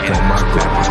on my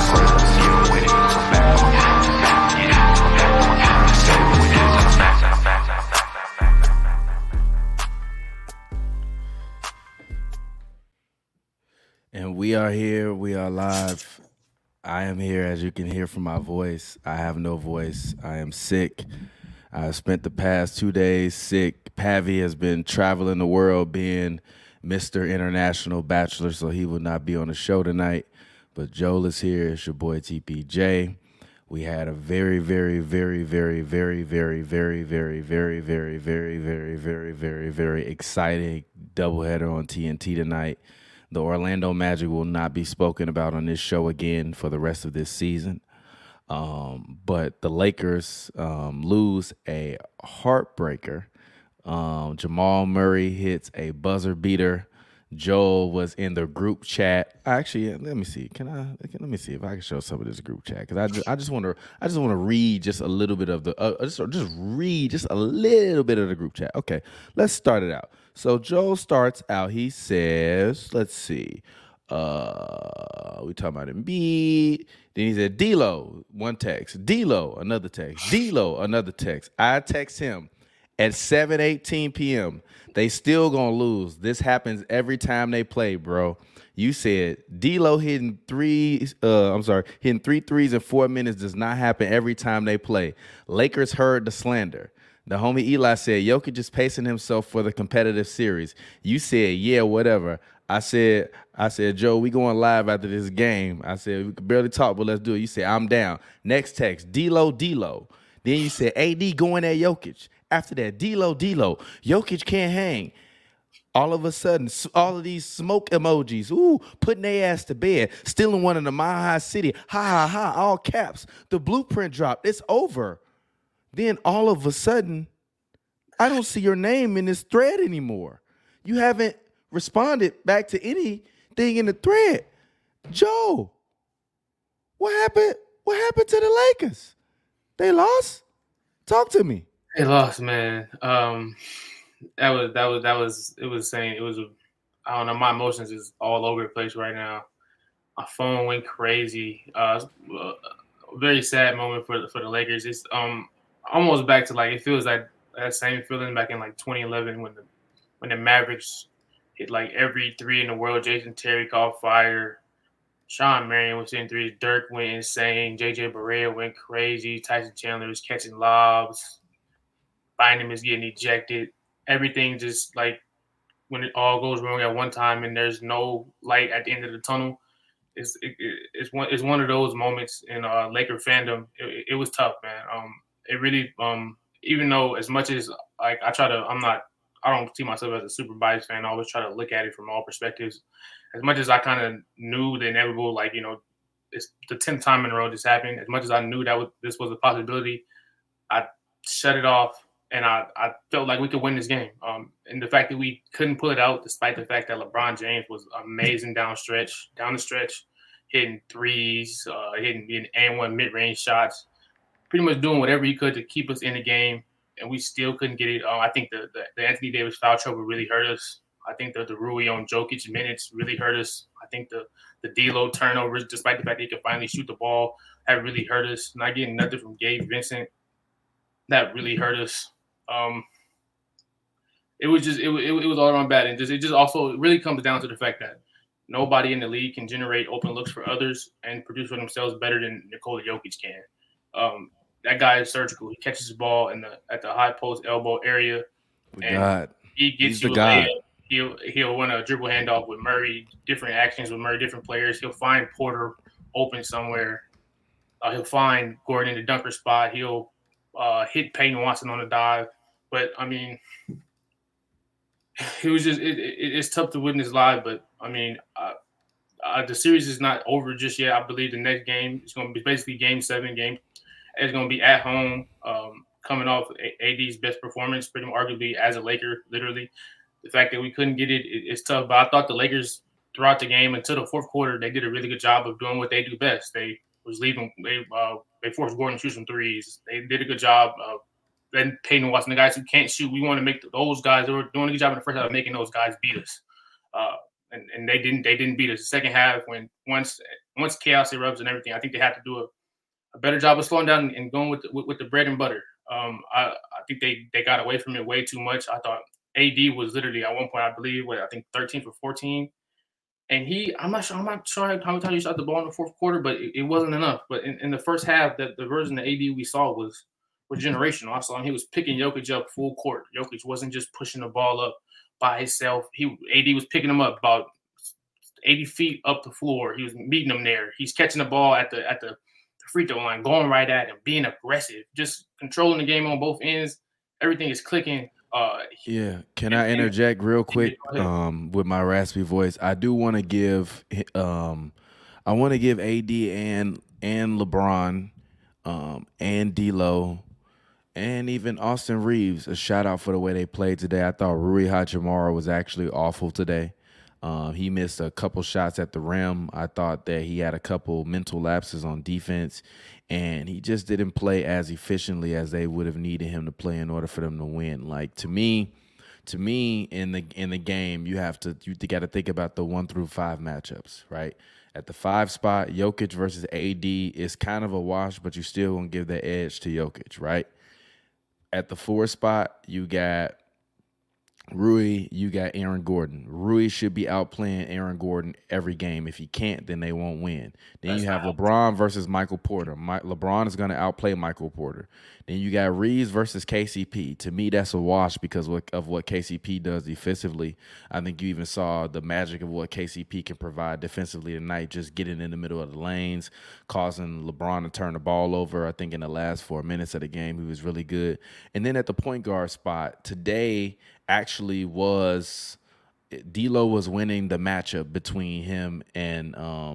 And we are here. We are live. I am here, as you can hear from my voice. I have no voice. I am sick. I spent the past 2 days sick. Pavi has been traveling the world being Mr. International Bachelor, so he will not be on the show tonight. But Joel is here. It's your boy TPJ. We had a very, very, very, very, very, very, very, very, very, very, very, very, very, very, very exciting doubleheader on TNT tonight. The Orlando Magic will not be spoken about on this show again for the rest of this season. But the Lakers lose a heartbreaker. Jamal Murray hits a buzzer beater. Joel was in the group chat. Actually, let me see. Let me see if I can show some of this group chat, because I just want to read just a little bit of the just read just a little bit of the group chat. Okay, let's start it out. So Joel starts out. He says, let's see. We talking about Embiid. Then he said, D-Lo, one text. D-Lo, another text. D-Lo, another text. I text him at 7:18 p.m. They still gonna lose. This happens every time they play, bro. You said D-Lo hitting three threes in 4 minutes does not happen every time they play. Lakers heard the slander. The homie Eli said, Jokic is pacing himself for the competitive series. You said, yeah, whatever. I said, Joe, we going live after this game. I said, we can barely talk, but let's do it. You said, I'm down. Next text, D-Lo. Then you said, AD going at Jokic. After that, D-Lo. Jokic can't hang. All of a sudden, all of these smoke emojis, putting their ass to bed, stealing one in the Mile High City, ha, all caps. The blueprint dropped. It's over. Then all of a sudden, I don't see your name in this thread anymore. You haven't responded back to anything in the thread. Joe, what happened? What happened to the Lakers? They lost? Talk to me. They lost, man. It was saying it was. I don't know. My emotions is all over the place right now. My phone went crazy. Very sad moment for the Lakers. It's almost back to, like, it feels like that same feeling back in like 2011 when the Mavericks hit like every three in the world. Jason Terry caught fire. Sean Marion was hitting threes. Dirk went insane. JJ Barea went crazy. Tyson Chandler was catching lobs. Bynum is getting ejected. Everything just, like, when it all goes wrong at one time and there's no light at the end of the tunnel. It's one of those moments in Laker fandom. It was tough, man. It really, even though as much as, like, I don't see myself as a super biased fan. I always try to look at it from all perspectives. As much as I kind of knew the inevitable, like, it's the 10th time in a row this happened. As much as I knew this was a possibility, I shut it off, and I felt like we could win this game. And the fact that we couldn't pull it out, despite the fact that LeBron James was amazing down the stretch, hitting threes, hitting and one mid-range shots, pretty much doing whatever he could to keep us in the game, and we still couldn't get it. I think the Anthony Davis foul trouble really hurt us. I think the Rui on Jokic minutes really hurt us. I think the D-Lo turnovers, despite the fact that he could finally shoot the ball, have really hurt us. Not getting nothing from Gabe Vincent, that really hurt us. It was all around bad, and it just also really comes down to the fact that nobody in the league can generate open looks for others and produce for themselves better than Nikola Jokic can. That guy is surgical. He catches the ball at the high post elbow area, and he gets you a layup. He'll run a dribble handoff with Murray, different actions with Murray, different players. He'll find Porter open somewhere. He'll find Gordon in the dunker spot. He'll hit Peyton Watson on a dive. But, I mean, it was just it's tough to witness live. But, I mean, the series is not over just yet. I believe the next game is going to be basically Game 7 game. It's going to be at home, coming off AD's best performance, pretty much arguably as a Laker, literally. The fact that we couldn't get it's tough. But I thought the Lakers, throughout the game until the fourth quarter, they did a really good job of doing what they do best. They forced Gordon to shoot some threes. They did a good job of then Peyton Watson, the guys who can't shoot. We want to make those guys. They were doing a good job in the first half of making those guys beat us. And they didn't beat us. The second half, once once chaos erupts and everything, I think they have to do a better job of slowing down and going with the bread and butter. I think they got away from it way too much. I thought AD was literally at one point, I believe, I think 13 for 14. And I'm not sure how many times he shot the ball in the fourth quarter, but it wasn't enough. But in the first half, the version of AD we saw was generational. I saw him; he was picking Jokic up full court. Jokic wasn't just pushing the ball up by himself. AD was picking him up about 80 feet up the floor. He was meeting him there. He's catching the ball at the free throw line, going right at him, being aggressive, just controlling the game on both ends. Everything is clicking. Can I interject real quick with my raspy voice? I do want to give AD and LeBron and D'Lo and even Austin Reeves a shout out for the way they played today. I thought Rui Hachimura was actually awful today. He missed a couple shots at the rim. I thought that he had a couple mental lapses on defense, and he just didn't play as efficiently as they would have needed him to play in order for them to win. Like to me, in the game, you got to think about the 1 through 5 matchups, right? At the 5 spot, Jokic versus AD is kind of a wash, but you still gonna give that edge to Jokic, right? At the 4 spot, you got Rui, you got Aaron Gordon. Rui should be outplaying Aaron Gordon every game. If he can't, then they won't win. Then you have LeBron versus Michael Porter. LeBron is going to outplay Michael Porter. Then you got Reeves versus KCP. To me, that's a wash because of what KCP does defensively. I think you even saw the magic of what KCP can provide defensively tonight, just getting in the middle of the lanes, causing LeBron to turn the ball over. I think in the last 4 minutes of the game, he was really good. And then at the point guard spot, today actually was D'Lo was winning the matchup between him and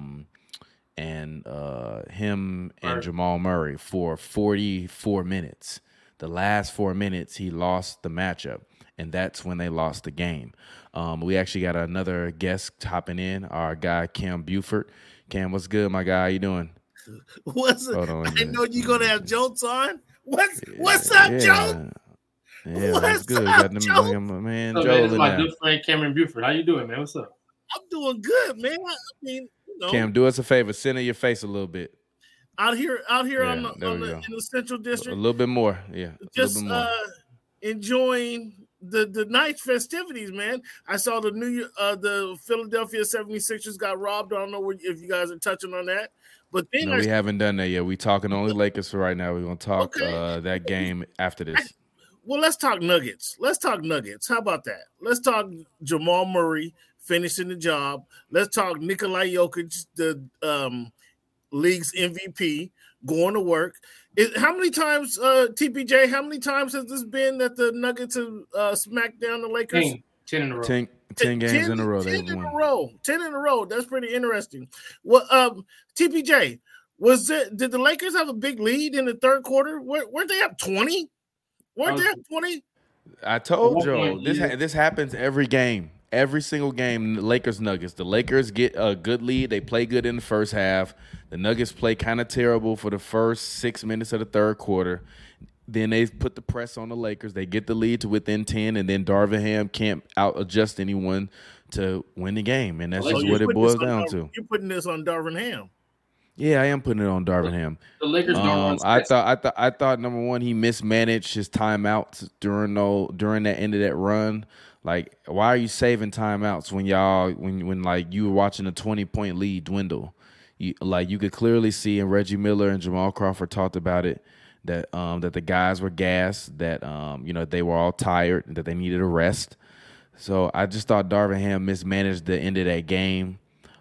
Jamal Murray for 44 minutes. The last 4 minutes, he lost the matchup, and that's when they lost the game. We actually got another guest hopping in, our guy Cam Buford. Cam, what's good, my guy? How you doing? What's it? I know you're gonna have Jones on. What's up, Joe? Yeah, that's good. Got them, man. Joe, my good friend Cameron Buford. How you doing, man? What's up? I'm doing good, man. I mean, Cam, do us a favor. Center your face a little bit. Out here in the Central District. A little bit more, yeah. Just enjoying the night festivities, man. I saw the Philadelphia 76ers got robbed. I don't know if you guys are touching on that. But then we haven't done that yet. We talking only Lakers for right now. We're gonna talk that game after this. Well, let's talk Nuggets. How about that? Let's talk Jamal Murray finishing the job. Let's talk Nikola Jokic, the league's MVP, going to work. How many times, TPJ, how many times has this been that the Nuggets have smacked down the Lakers? 10 in a row. 10 games in a row. 10 in a row. That's pretty interesting. Well, TPJ, did the Lakers have a big lead in the third quarter? Weren't they up 20? Weren't they up 20? I told you this happens every game. Every single game, Lakers Nuggets. The Lakers get a good lead. They play good in the first half. The Nuggets play kind of terrible for the first 6 minutes of the third quarter. Then they put the press on the Lakers. They get the lead to within 10, and then Darvin Ham can't out-adjust anyone to win the game. And that's just what it boils down to. You're putting this on Darvin Ham. Yeah, I am putting it on Darvin Ham. The Lakers don't I thought number one, he mismanaged his timeouts during that end of that run. Like, why are you saving timeouts when like you were watching a 20-point lead dwindle? You could clearly see, and Reggie Miller and Jamal Crawford talked about it, that the guys were gassed, that they were all tired, that they needed a rest. So I just thought Darvin Ham mismanaged the end of that game.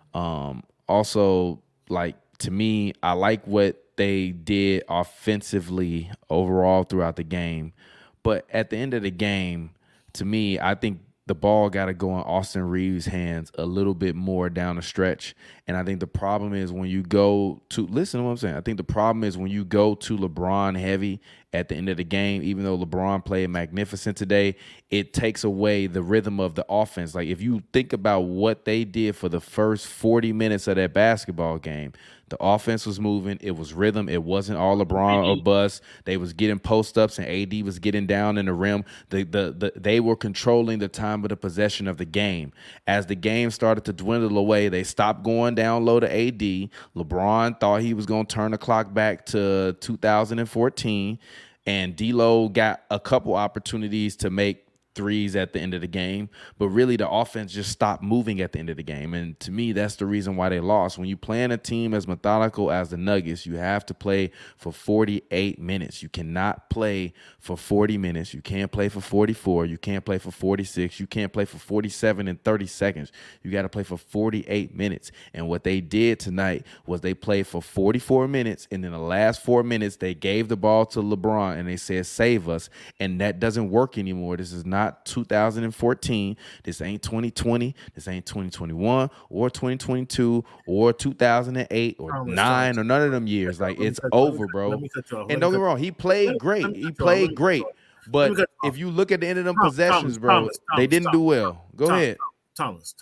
Also, like, to me, I like what they did offensively overall throughout the game. But at the end of the game, to me, I think the ball got to go in Austin Reeves' hands a little bit more down the stretch. And I think the problem is when you go to – listen to what I'm saying. I think the problem is when you go to LeBron heavy at the end of the game, even though LeBron played magnificent today, it takes away the rhythm of the offense. Like, if you think about what they did for the first 40 minutes of that basketball game, the offense was moving. It was rhythm. It wasn't all LeBron or bust. They was getting post-ups, and AD was getting down in the rim. They were controlling the time of the possession of the game. As the game started to dwindle away, they stopped going balling down low to AD. LeBron thought he was going to turn the clock back to 2014, and D'Lo got a couple opportunities to make threes at the end of the game, but really the offense just stopped moving at the end of the game. And to me, that's the reason why they lost. When you play in a team as methodical as the Nuggets, you have to play for 48 minutes. You cannot play for 40 minutes. You can't play for 44. You can't play for 46. You can't play for 47 and 30 seconds. You got to play for 48 minutes. And what they did tonight was they played for 44 minutes, and in the last 4 minutes, they gave the ball to LeBron, and they said, save us. And that doesn't work anymore. This is not 2014. This ain't 2020. This ain't 2021 or 2022 or 2008 or 9 or none of them years. Like, it's over, bro. And don't get me wrong, he played great. He played great. But if you look at the end of them possessions, bro, they didn't do well. Go ahead. Thomas.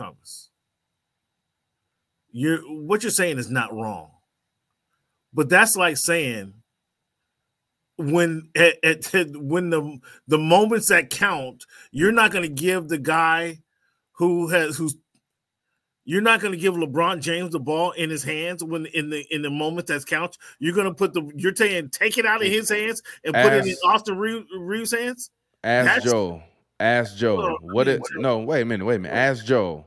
What you're saying is not wrong. But that's like saying when the moments that count, you're not going to give the guy you're not going to give LeBron James the ball in his hands when in the moment that counts. You're going to you're saying take it out of his hands and put it in Austin Reeves' hands. Ask Joe. Wait a minute. Ask Joe.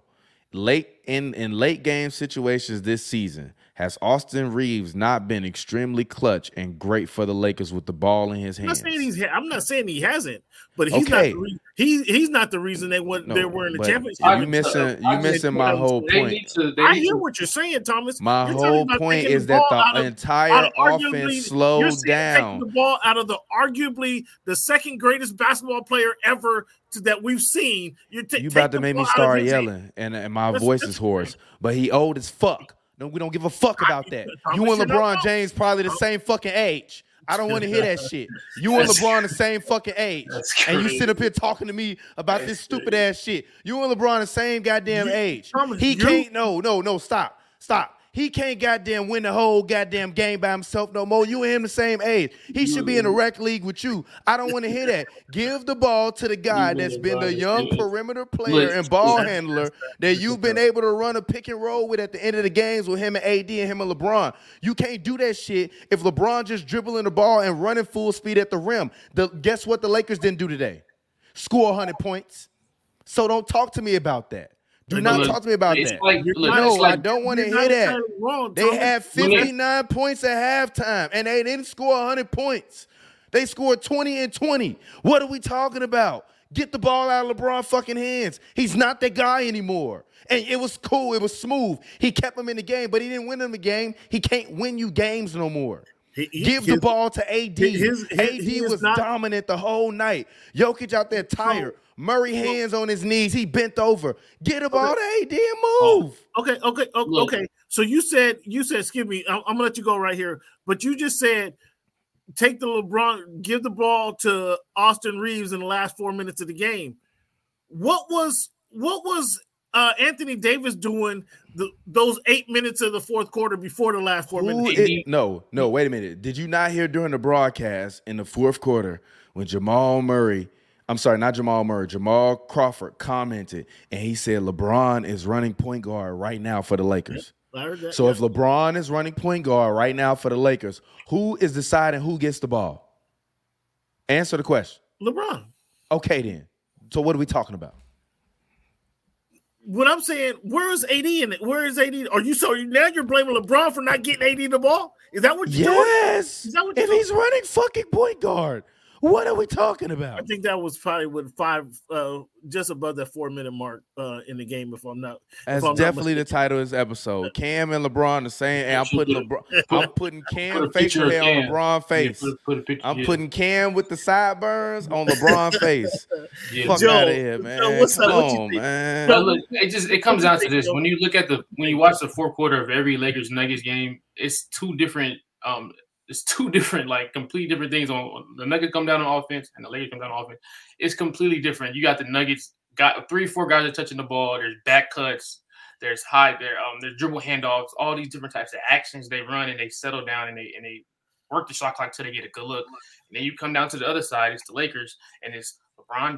In late game situations this season, has Austin Reeves not been extremely clutch and great for the Lakers with the ball in his hands? I'm not saying he hasn't, but he's not the reason they were in the championship. You missing my whole point. I hear what you're saying, Thomas. My whole point is that the entire offense slowed down. Taking the ball out of arguably the second greatest basketball player ever that we've seen. You about to make me start yelling, and my voice is hoarse. But he old as fuck. No, we don't give a fuck about that. You and LeBron James probably the same fucking age. I don't want to hear that shit. You and LeBron the same fucking age. And you sit up here talking to me about this stupid ass shit. You and LeBron the same goddamn age. He can't, stop. He can't goddamn win the whole goddamn game by himself no more. You and him the same age. He should be in a rec league with you. I don't want to hear that. Give the ball to the guy that's been the young perimeter player and ball handler that you've been able to run a pick and roll with at the end of the games with him and AD and him and LeBron. You can't do that shit if LeBron just dribbling the ball and running full speed at the rim. Guess what the Lakers didn't do today? Score 100 points. So don't talk to me about that. Do not talk to me about that. I don't want to hear that. They had 59 points at halftime, and they didn't score 100 points. They scored 20 and 20. What are we talking about? Get the ball out of LeBron's fucking hands. He's not that guy anymore. And it was cool. It was smooth. He kept him in the game, but he didn't win them the game. He can't win you games no more. Give the ball to AD. AD was dominant the whole night. Jokic out there tired. Murray hands on his knees. He bent over. Get the ball to AD and move. Okay. So you said, excuse me, I'm gonna let you go right here. But you just said, give the ball to Austin Reeves in the last 4 minutes of the game. What was Anthony Davis doing those 8 minutes of the fourth quarter before the last 4 minutes? No, wait a minute. Did you not hear during the broadcast in the fourth quarter when Jamal Crawford commented and he said LeBron is running point guard right now for the Lakers? So if LeBron is running point guard right now for the Lakers, who is deciding who gets the ball? Answer the question. LeBron. Okay, then. So what are we talking about? What I'm saying, where is AD in it? Where is AD? Now you're blaming LeBron for not getting AD the ball? Is that what you're doing? Yes. If he's running fucking point guard, what are we talking about? I think that was probably with just above that 4 minute mark in the game. That's definitely the title of this episode. Cam and LeBron the same. And I'm putting Cam facial hair on LeBron face. I'm putting Cam with the sideburns on LeBron face. Fuck out of here, man. Come on, man. Look, it comes down to this. When you watch the fourth quarter of every Lakers Nuggets game, it's two different. It's two different, completely different things. On the Nuggets come down on offense and the Lakers come down on offense. It's completely different. You got the Nuggets, got 3-4 guys are touching the ball. There's back cuts. There's there's dribble handoffs. All these different types of actions they run and they settle down and they work the shot clock till they get a good look. And then you come down to the other side. It's the Lakers and it's LeBron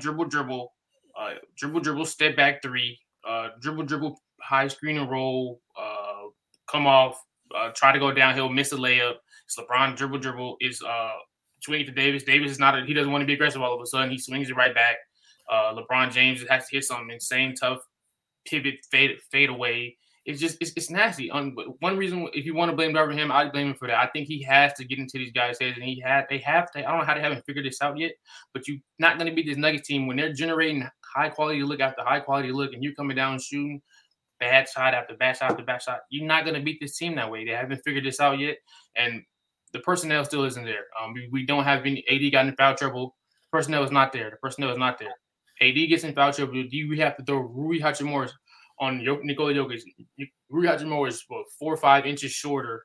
dribble, step back three, dribble, high screen and roll, come off, try to go downhill, miss a layup. It's LeBron dribble is swinging to Davis. Davis is not he doesn't want to be aggressive all of a sudden. He swings it right back. LeBron James has to hit some insane tough pivot fade away. It's nasty. One reason, if you want to blame Darvin Ham, I'd blame him for that. I think he has to get into these guys' heads, and they have to. I don't know how they haven't figured this out yet, but you're not going to beat this Nuggets team when they're generating high quality look after high quality look, and you're coming down and shooting bad shot after bad shot after bad shot. You're not going to beat this team that way. They haven't figured this out yet, and the personnel still isn't there. We don't have any. AD got in foul trouble. Personnel is not there. The personnel is not there. AD gets in foul trouble. We have to throw Rui Hachimura on Nikola Jokic. Rui Hachimura is 4 or 5 inches shorter,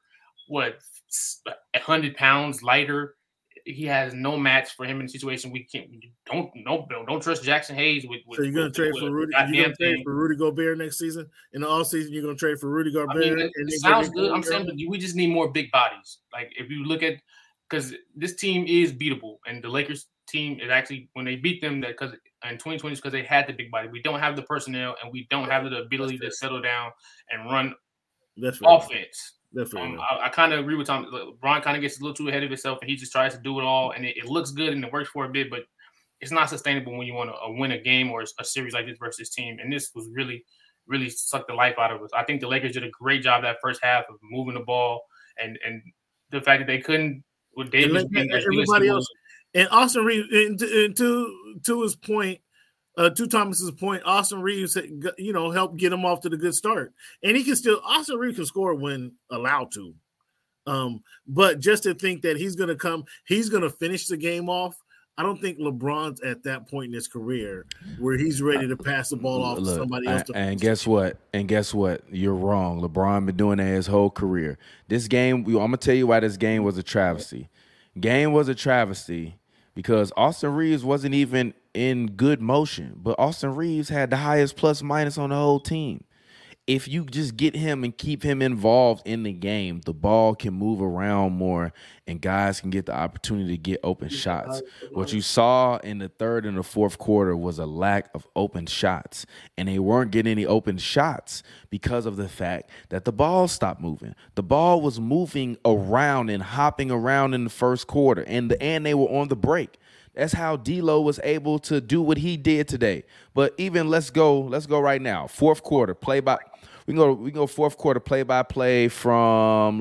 100 pounds lighter. He has no match for him in a situation we can't. Don't trust Jackson Hayes with. So you're gonna trade for Rudy? You're gonna trade for Rudy Gobert next season? In the offseason, you're gonna trade for Rudy Gobert? It sounds good. I'm saying, but we just need more big bodies. Like if you look at, because this team is beatable, and the Lakers team is actually when they beat them because in 2020 because they had the big body. We don't have the personnel, and we don't have the ability to settle down and run offense. I kind of agree with Tom. LeBron kind of gets a little too ahead of himself, and he just tries to do it all, and it looks good and it works for a bit, but it's not sustainable when you want to win a game or a series like this versus this team. And this was really, really sucked the life out of us. I think the Lakers did a great job that first half of moving the ball, and the fact that they couldn't with Davis and everybody else. And Austin Reeves, and to his point, to Thomas's point, Austin Reeves, helped get him off to the good start, and Austin Reeves can score when allowed to, but just to think that he's going to finish the game off. I don't think LeBron's at that point in his career where he's ready to pass the ball off to somebody else. And guess what? You're wrong. LeBron been doing that his whole career. This game, I'm gonna tell you why this game was a travesty. Game was a travesty because Austin Reeves wasn't even in good motion, but Austin Reeves had the highest plus minus on the whole team. If you just get him and keep him involved in the game, the ball can move around more and guys can get the opportunity to get open shots. What you saw in the third and the fourth quarter was a lack of open shots, and they weren't getting any open shots because of the fact that the ball stopped moving. The ball was moving around and hopping around in the first quarter, and they were on the break. That's how D'Lo was able to do what he did today. But even let's go right now. Fourth quarter, we can go fourth quarter play-by-play from,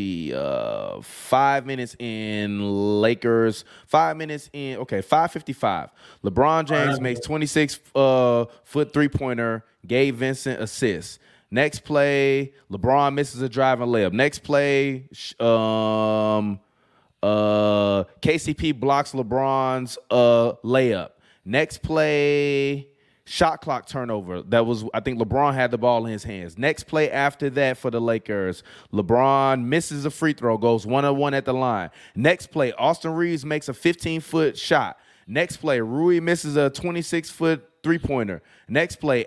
5 minutes in Lakers, 5 minutes in, 5:55. LeBron James makes 26-foot three-pointer, gave Vincent assist. Next play, LeBron misses a driving layup. Next play, KCP blocks LeBron's layup. Next play, shot clock turnover. I think LeBron had the ball in his hands. Next play after that for the Lakers, LeBron misses a free throw, goes 1-on-1 at the line. Next play, Austin Reeves makes a 15-foot shot. Next play, Rui misses a 26-foot three-pointer. Next play,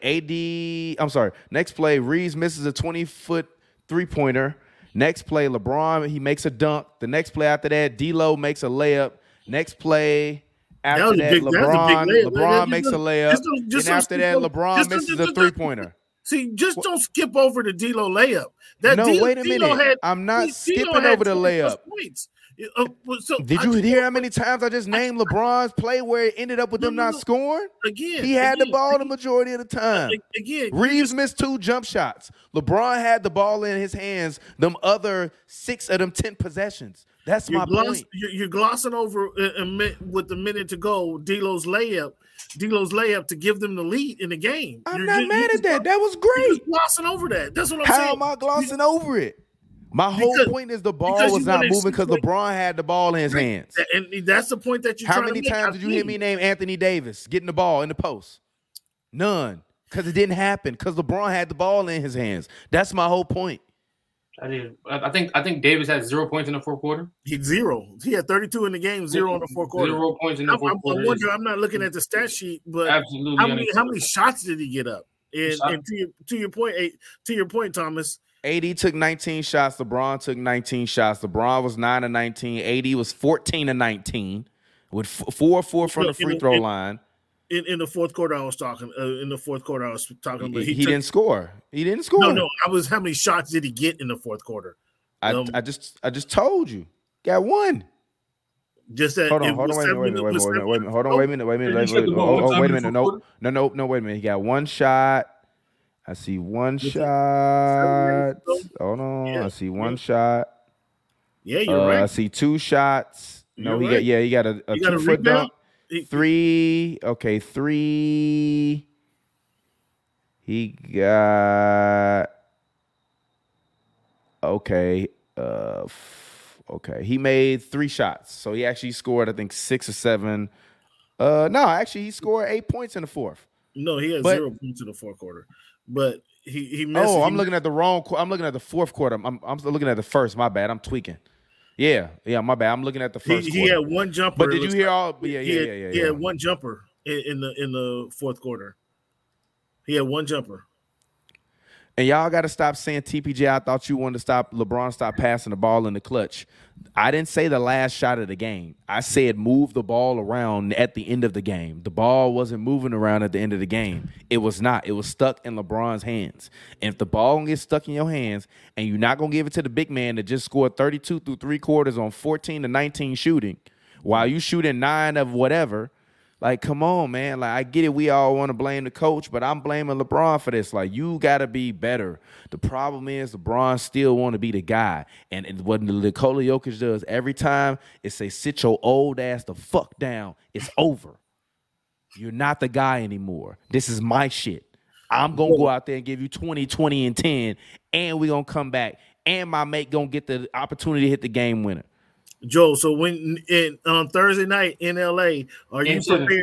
Reeves misses a 20-foot three-pointer. Next play, LeBron, he makes a dunk. The next play after that, D'Lo makes a layup. Next play after that, LeBron makes a layup. And after that, LeBron misses a three-pointer. See, just don't skip over the D'Lo layup. Wait a minute. I'm not skipping over the layup. Did you hear how many times I just named LeBron's play where it ended up with them not scoring? He had the ball the majority of the time. Reeves missed 2 jump shots. LeBron had the ball in his hands them other 6 of them 10 possessions. That's my point. You're glossing over with the minute to go D'Lo's layup to give them the lead in the game. I'm not mad at that. That was great. You're glossing over that. That's what I'm saying. How am I glossing over it? My whole point is the ball was not moving because LeBron had the ball in his hands. And that's the point that you're trying to make. How many times did you hear me name Anthony Davis getting the ball in the post? None. Because it didn't happen. Because LeBron had the ball in his hands. That's my whole point. I think Davis had 0 points in the fourth quarter. He had 0. He had 32 in the game, 0 in the fourth quarter. 0 points in the fourth quarter. I wonder. I'm not looking at the stat sheet, but absolutely how many shots did he get up? And to your point, Thomas. AD took 19 shots. LeBron took 19 shots. LeBron was 9 of 19. AD was 14 of 19 with 4 from the free throw line. In the fourth quarter, I was talking. In the fourth quarter, I was talking. But he didn't score. He didn't score. No. I was. How many shots did he get in the fourth quarter? I just told you. Got one. Just that. Hold on. Wait a minute. No. Wait a minute. He got one shot. I see one shot. Hold on. Yeah. I see one shot. Yeah, you're right. I see two shots. No, he got a 2-foot dunk. 3. Okay, 3. He got. Okay. Okay. He made 3 shots. So he actually scored, I think, 6 or 7. No, actually, he scored 8 points in the fourth. No, he had 0 points in the fourth quarter. But he missed. Oh, I'm looking at the wrong. I'm looking at the fourth quarter. I'm looking at the first. My bad. I'm tweaking. Yeah, my bad. I'm looking at the first. He had one jumper. But did you hear all? Yeah. He had one jumper in the fourth quarter. He had one jumper. And y'all got to stop saying TPJ. I thought you wanted to stop LeBron stop passing the ball in the clutch. I didn't say the last shot of the game. I said move the ball around at the end of the game. The ball wasn't moving around at the end of the game. It was not. It was stuck in LeBron's hands. And if the ball gets stuck in your hands and you're not going to give it to the big man that just scored 32 through 3 quarters on 14 to 19 shooting while you shooting 9 of whatever, like, come on, man. Like, I get it. We all want to blame the coach, but I'm blaming LeBron for this. Like, you got to be better. The problem is LeBron still want to be the guy. And what Nikola Jokic does every time is say, sit your old ass the fuck down. It's over. You're not the guy anymore. This is my shit. I'm going to go out there and give you 20, 20, and 10, and we're going to come back. And my mate going to get the opportunity to hit the game winner. Joe, so when on Thursday night in LA, are you prepared?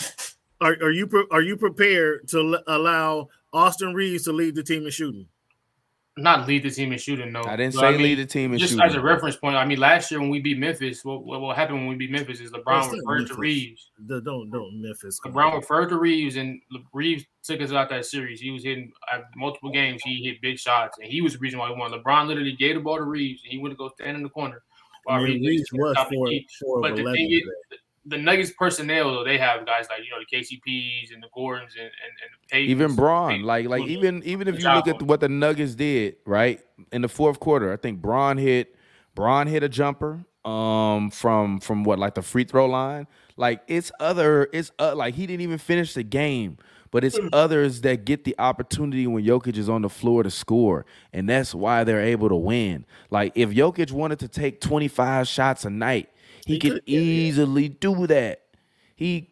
Are you prepared to allow Austin Reeves to lead the team in shooting? Not lead the team in shooting, no. I didn't say lead the team in shooting. Just as a reference point, I mean, last year when we beat Memphis, what happened when we beat Memphis is LeBron referred to Reeves. Don't Memphis. LeBron referred to Reeves, and Reeves took us out that series. He was hitting multiple games. He hit big shots, and he was the reason why we won. LeBron literally gave the ball to Reeves, and he went to go stand in the corner. Reeves was 4 but of the 11 thing is, the Nuggets personnel, though, they have guys like, the KCPs and the Gordons and the Paytons. Even Braun, like even if you look at what the Nuggets did, right, in the fourth quarter, I think Braun hit a jumper from what, like the free throw line. Like it's like he didn't even finish the game. But it's others that get the opportunity when Jokic is on the floor to score, and that's why they're able to win. Like, if Jokic wanted to take 25 shots a night, he could easily do that. He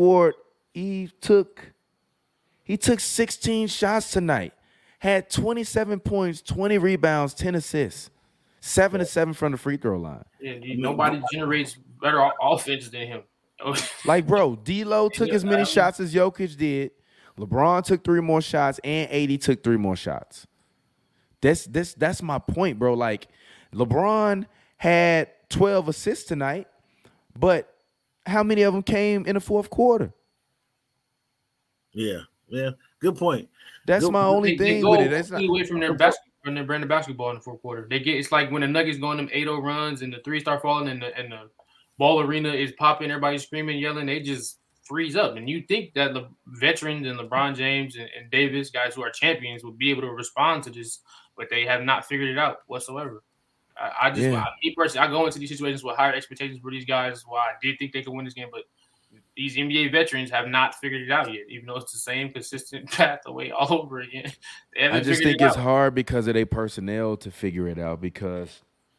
took 16 shots tonight, had 27 points, 20 rebounds, 10 assists, 7 to 7 from the free throw line. Yeah, nobody generates better offense than him. Like, bro, D'Lo took as many shots as Jokic did. LeBron took 3 more shots, and AD took 3 more shots. That's my point, bro. Like, LeBron had 12 assists tonight, but how many of them came in the fourth quarter? Yeah, good point. That's my only thing with it. That's not away from their brand of basketball in the fourth quarter. It's like when the Nuggets go on them 8-0 runs and the 3 start falling and the ball arena is popping, everybody's screaming, yelling, they just freeze up. And you think that the veterans and LeBron James and Davis, guys who are champions, would be able to respond to this, but they have not figured it out whatsoever. Me personally, I go into these situations with higher expectations for these guys. Well, I did think they could win this game, but these NBA veterans have not figured it out yet, even though it's the same consistent path away all over again. I just think it's hard because of their personnel to figure it out because,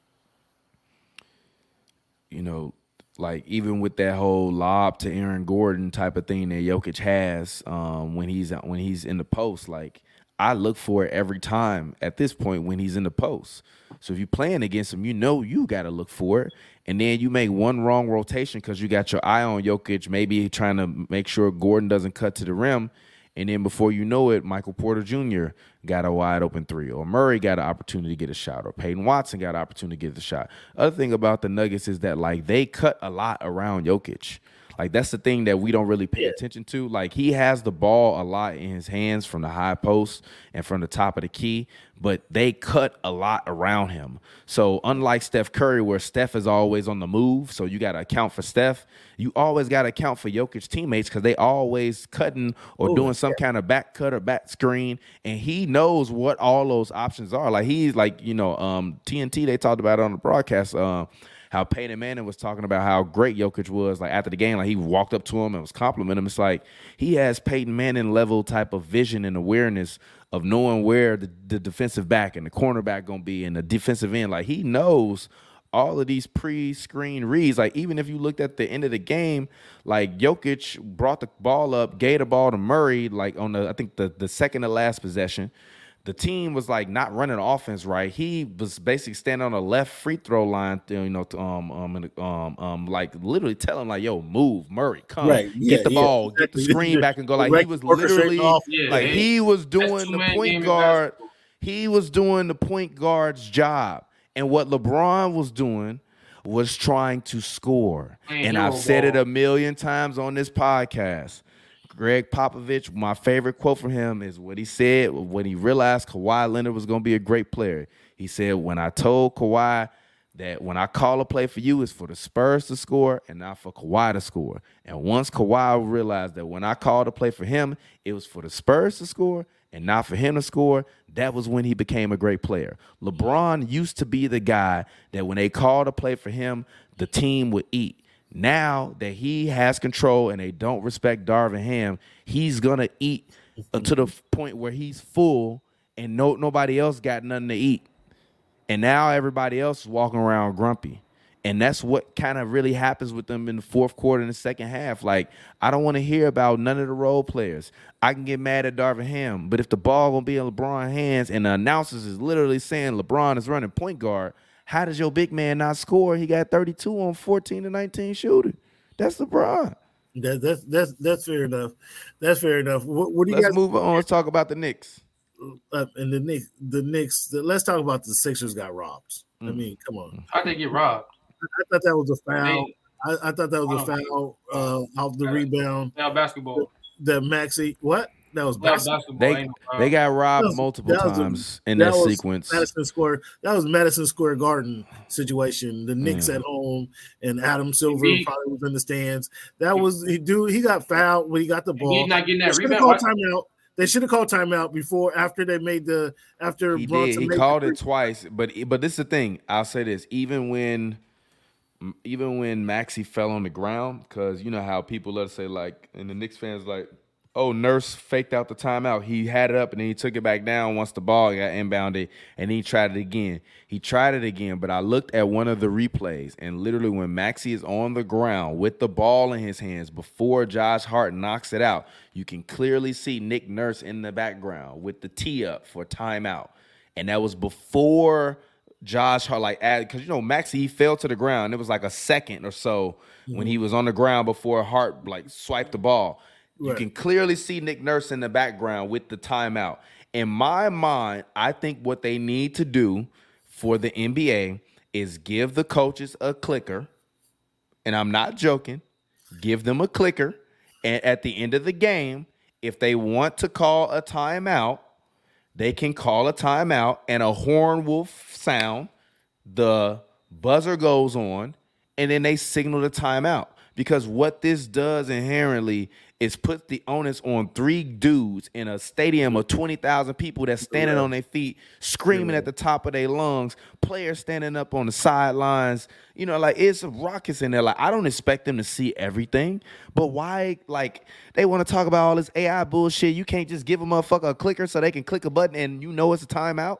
like even with that whole lob to Aaron Gordon type of thing that Jokic has when he's in the post, like I look for it every time at this point when he's in the post. So if you're playing against him, you got to look for it. And then you make one wrong rotation because you got your eye on Jokic, maybe trying to make sure Gordon doesn't cut to the rim. And then before you know it, Michael Porter Jr. got a wide open 3, or Murray got an opportunity to get a shot, or Peyton Watson got an opportunity to get the shot. Other thing about the Nuggets is that, like, they cut a lot around Jokic. Like, that's the thing that we don't really pay attention to. Like, he has the ball a lot in his hands from the high post and from the top of the key, but they cut a lot around him. So unlike Steph Curry, where Steph is always on the move, so you got to account for Steph, you always got to account for Jokic's teammates because they always cutting or doing some kind of back cut or back screen, and he knows what all those options are. Like he's like, TNT, they talked about it on the broadcast, how Peyton Manning was talking about how great Jokic was, like after the game, like he walked up to him and was complimenting him. It's like he has Peyton Manning level type of vision and awareness of knowing where the defensive back and the cornerback gonna be and the defensive end. Like he knows all of these pre-screen reads. Like even if you looked at the end of the game, like Jokic brought the ball up, gave the ball to Murray, like on I think the second to last possession. The team was like not running offense right. He was basically standing on the left free throw line, like literally telling like, "Yo, move, Murray, come, get the ball, get the screen back and go." Like he was literally he was doing the point guard. He was doing the point guard's job, and what LeBron was doing was trying to score. And I've said it a million times on this podcast. Greg Popovich, my favorite quote from him is what he said when he realized Kawhi Leonard was going to be a great player. He said, when I told Kawhi that when I call a play for you, it's for the Spurs to score and not for Kawhi to score. And once Kawhi realized that when I called a play for him, it was for the Spurs to score and not for him to score, that was when he became a great player. LeBron used to be the guy that when they called a play for him, the team would eat. Now that he has control and they don't respect Darvin Ham, he's going to eat to the point where he's full and nobody else got nothing to eat. And now everybody else is walking around grumpy. And that's what kind of really happens with them in the fourth quarter and the second half. Like, I don't want to hear about none of the role players. I can get mad at Darvin Ham, but if the ball going to be in LeBron's hands and the announcers is literally saying LeBron is running point guard, how does your big man not score? He got 32 on 14 to 19 shooting. That's LeBron. That's fair enough. That's fair enough. What do you Let's guys move on. Let's talk about the Knicks. And the Knicks. Let's talk about the Sixers got robbed. I mean, come on. How'd they get robbed? I thought that was a foul. I thought that was a foul off the rebound. Now basketball. The Maxey. What? That was basketball. They got robbed multiple times in that sequence. That was Madison Square Garden situation. The Knicks at home and Adam Silver probably was in the stands. That was he got fouled when he got the ball. He's not getting that rebound. They should have called timeout after they made after he Bronson did. He called it twice, but this is the thing. I'll say this: even when Maxey fell on the ground, because you know how people let us say like, and the Knicks fans like, oh, Nurse faked out the timeout. He had it up and then he took it back down once the ball got inbounded, and he tried it again. But I looked at one of the replays, and literally when Maxey is on the ground with the ball in his hands before Josh Hart knocks it out, you can clearly see Nick Nurse in the background with the tee up for timeout. And that was before Josh Hart, because, Maxey, he fell to the ground. It was like a second or so when he was on the ground before Hart, swiped the ball. You can clearly see Nick Nurse in the background with the timeout. In my mind, I think what they need to do for the NBA is give the coaches a clicker, and I'm not joking, give them a clicker, and at the end of the game, if they want to call a timeout, they can call a timeout, and a horn will sound, the buzzer goes on, and then they signal the timeout. Because what this does inherently is put the onus on three dudes in a stadium of 20,000 people that's standing on their feet, screaming at the top of their lungs, players standing up on the sidelines. It's rockets in there. I don't expect them to see everything, but why, they want to talk about all this AI bullshit. You can't just give a motherfucker a clicker so they can click a button and it's a timeout.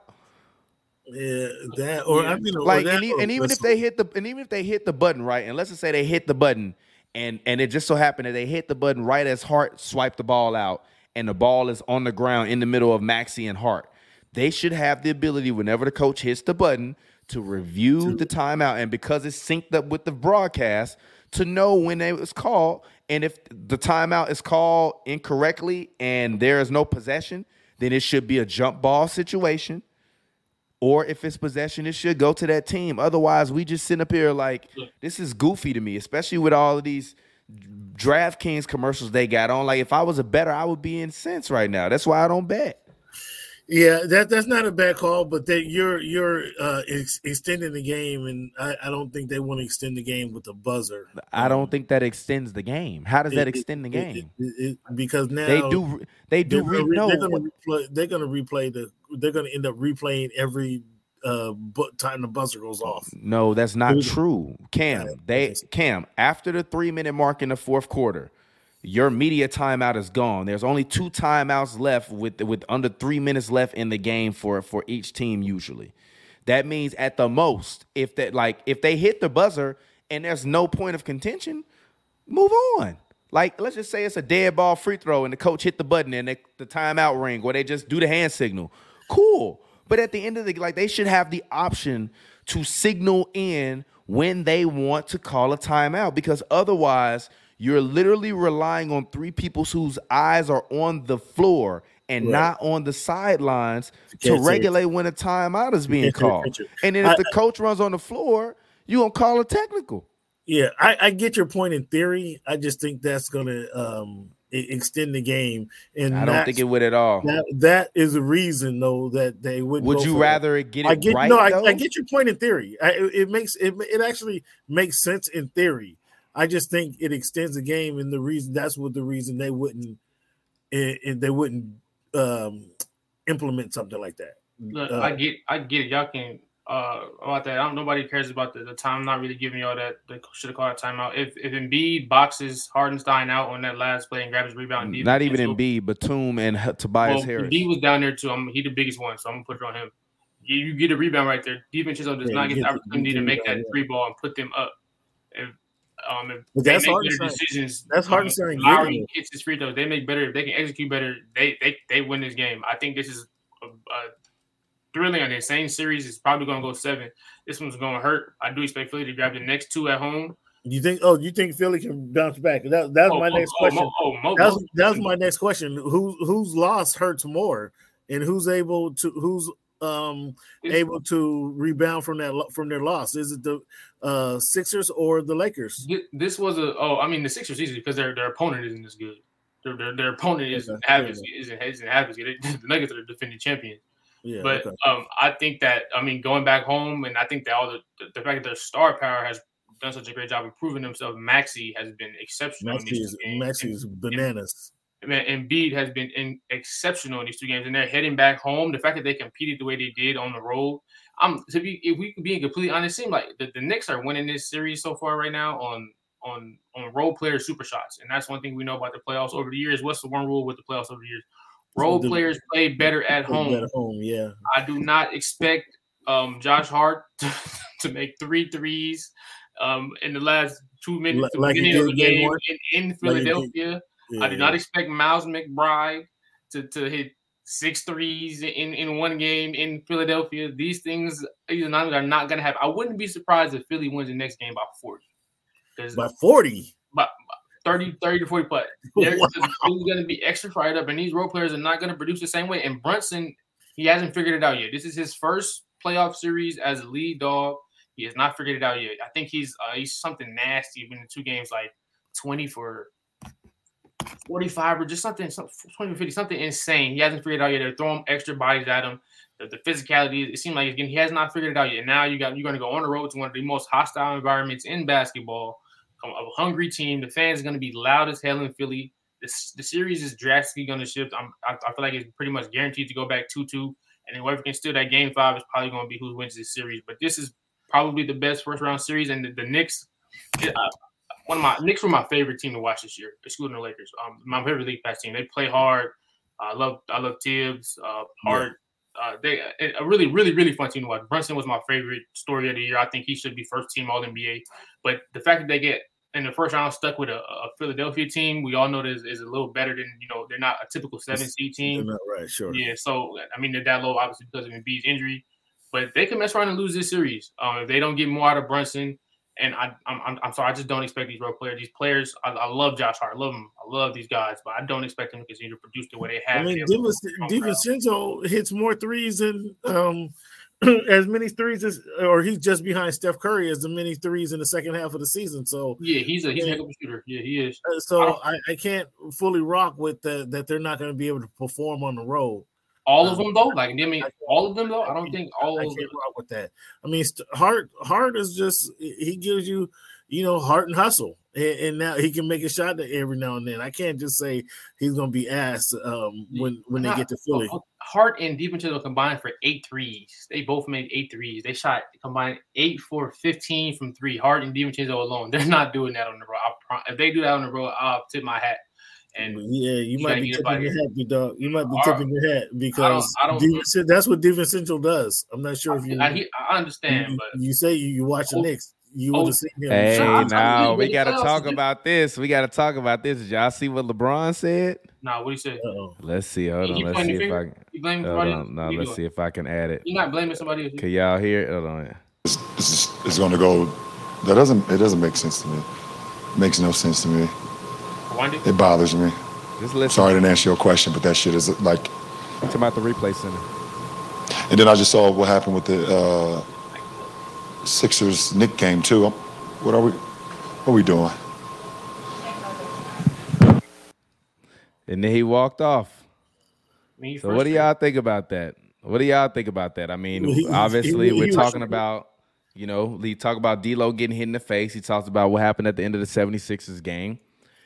Yeah, that or I mean, even if they hit the button right, and let's just say they hit the button, and it just so happened that they hit the button right as Hart swiped the ball out, and the ball is on the ground in the middle of Maxey and Hart. They should have the ability, whenever the coach hits the button, to review the timeout, and because it's synced up with the broadcast, to know when it was called. And if the timeout is called incorrectly and there is no possession, then it should be a jump ball situation. Or if it's possession, it should go to that team. Otherwise, we just sit up here this is goofy to me, especially with all of these DraftKings commercials they got on. If I was a bettor, I would be incensed right now. That's why I don't bet. Yeah, that's not a bad call, but that you're extending the game, and I don't think they want to extend the game with a buzzer. I don't think that extends the game. How does that extend the game? Because They now do. They do. they're going to replay they're going to end up replaying every time the buzzer goes off. No, that's not true, Cam. Cam, after the 3-minute mark in the fourth quarter, your media timeout is gone. There's only 2 timeouts left with under 3 minutes left in the game for each team usually. That means at the most, if they hit the buzzer and there's no point of contention, move on. Like, let's just say it's a dead ball free throw and the coach hit the button and the timeout ring, or they just do the hand signal. Cool. But at the end of they should have the option to signal in when they want to call a timeout, because otherwise you're literally relying on 3 people whose eyes are on the floor and not on the sidelines to regulate when a timeout is being called. And then if the coach runs on the floor, you're going to call a technical. Yeah, I get your point in theory. I just think that's going to extend the game. And I don't think it would at all. That is a reason, though, that they wouldn't. Would you rather get it right? No, I get your point in theory. It actually makes sense in theory. I just think it extends the game, and the reason they wouldn't implement something like that. Look, I get it. Y'all can about that. Nobody cares about the time. Not really giving y'all that. They should have called a timeout. If Embiid boxes Hardenstein out on that last play and grabs his rebound, not even Embiid, Batum and Tobias Harris. Embiid was down there too. He's the biggest one, so I'm gonna put it on him. You get a rebound right there. Defense does not get the opportunity to make that 3 ball and put them up. If that's they hard make better decisions. That's hard to say. Lowry hits his free throw. They make better. If they can execute better, they win this game. I think this is a thrilling and insane series. It's probably going to go 7. This one's going to hurt. I do expect Philly to grab the next 2 at home. You think Philly can bounce back? That's my next question. That's my next question. Whose loss hurts more, and who's able to rebound from their loss? Is it the Sixers or the Lakers? This was the Sixers easy because their opponent isn't as good. Their opponent isn't half as good. The Nuggets are the defending champions. Yeah, but I think that going back home, and I think that all the fact that their star power has done such a great job of proving themselves. Maxey has been exceptional. Maxey is bananas. Embiid has been exceptional in these 2 games, and they're heading back home. The fact that they competed the way they did on the road, if we can be completely honest, it seems like the Knicks are winning this series so far right now on role player super shots, and that's one thing we know about the playoffs over the years. What's the one rule with the playoffs over the years? Role players play better at home. Yeah. I do not expect Josh Hart to make 3 threes in the last 2 minutes of the game in Philadelphia. I do not expect Miles McBride to hit 6 threes in one game in Philadelphia. These things are not going to happen. I wouldn't be surprised if Philly wins the next game by 40. By 40? By 30 to 40 plus. They're going to be extra fired up, and these role players are not going to produce the same way. And Brunson, he hasn't figured it out yet. This is his first playoff series as a lead dog. He has not figured it out yet. I think he's something nasty in the 2 games, like 20 for 45 or just something 20 for 50, something insane. He hasn't figured it out yet. They're throwing extra bodies at him. The physicality, it seems like he has not figured it out yet. Now you're going to go on the road to one of the most hostile environments in basketball. A hungry team. The fans are going to be loud as hell in Philly. The series is drastically going to shift. I feel like it's pretty much guaranteed to go back 2-2. And then whoever can steal that game 5 is probably going to be who wins this series. But this is probably the best first round series. And the Knicks, Knicks were my favorite team to watch this year, excluding the Lakers. My favorite league pass team. They play hard. I love Tibbs. Hard. They a really, really, really fun team to watch. Brunson was my favorite story of the year. I think he should be first team All NBA. But the fact that they get in the first round stuck with a Philadelphia team, we all know that is a little better than, they're not a typical 7-seed team. Right, sure. Yeah, so they're that low obviously because of Embiid's injury, but they can mess around and lose this series if they don't get more out of Brunson. And I'm sorry, I just don't expect these role players. These players, I love Josh Hart, I love him, I love these guys, but I don't expect them to continue to produce the way they have. DiVincenzo hits more threes than as many threes as, or he's just behind Steph Curry as the many threes in the second half of the season. So yeah, he's a heck of a shooter. Yeah, he is. So I can't fully rock with that they're not going to be able to perform on the road. All of them though, like I mean, all of them though. I don't think all. I can't rock with that. I mean, Hart is just he gives you, heart and hustle, and now he can make a shot every now and then. I can't just say he's gonna be asked when they get to Philly. Hart and DiVincenzo combined for 8 threes. They both made 8 threes. They shot combined 8 for 15 from 3. Hart and DiVincenzo alone. They're not doing that on the road. If they do that on the road, I'll tip my hat. And yeah, you might be tipping your hat, big dog. You might be tipping your hat because that's what DiVincenzo does. I'm not sure if you. I understand, but you say you watch the Knicks. You would have seen him. Hey, now we got to talk about this. We got to talk about this. Did y'all see what LeBron said? Nah, what he said? Let's see. Hold on. Let's see if I can. You blaming somebody else? No, let's see if I can add it. You're not blaming somebody else. Can y'all hear it? Hold on. It's going to go. It doesn't make sense to me. It makes no sense to me. It bothers me. Just listen. Sorry I didn't answer your question, but that shit is like. Talking about the replay center. And then I just saw what happened with the Sixers Knicks game too. What are we doing? And then he walked off. So what do y'all think about that? I mean, obviously we're talking about, we talk about D'Lo getting hit in the face. He talks about what happened at the end of the 76ers game.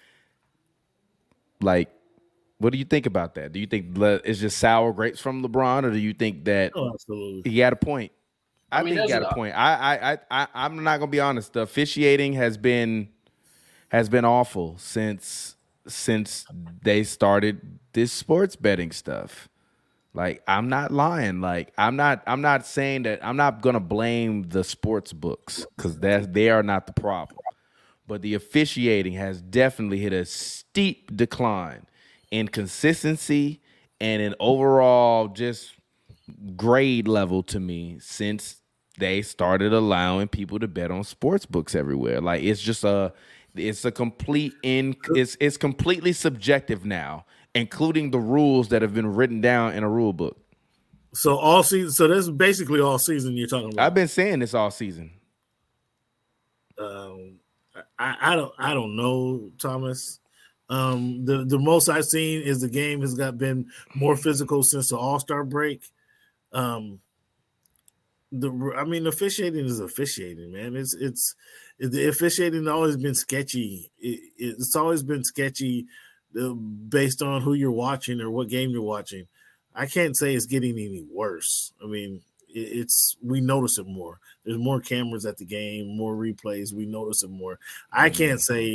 Like, what do you think about that? Do you think it's just sour grapes from LeBron, or do you think that he had a point? I think he got a point. I'm not gonna be honest. The officiating has been awful since they started this sports betting stuff. Like, I'm not lying. Like, I'm not saying that. I'm not gonna blame the sports books because they are not the problem. But the officiating has definitely hit a steep decline in consistency and in overall just grade level to me since they started allowing people to bet on sports books everywhere. Like, it's completely subjective now, including the rules that have been written down in a rule book. So all season. So this is basically all season you're talking about. I've been saying this all season. I don't know, Thomas. The most I've seen is the game has been more physical since the All-Star break. Officiating is officiating, man. It's the officiating has always been sketchy. It's always been sketchy based on who you're watching or what game you're watching. I can't say it's getting any worse. I mean, we notice it more. There's more cameras at the game, more replays. We notice it more. I can't say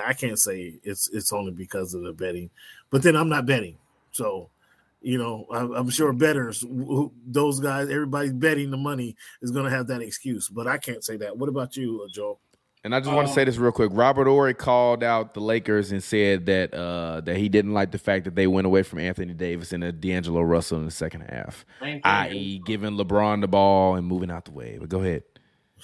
it's only because of the betting, but then I'm not betting, so I'm sure bettors, those guys, everybody betting the money is going to have that excuse, but I can't say that. What about you, Joel? And I just want to say this real quick. Robert Horry called out the Lakers and said that he didn't like the fact that they went away from Anthony Davis and D'Angelo Russell in the second half, i.e. giving LeBron the ball and moving out the way. But go ahead.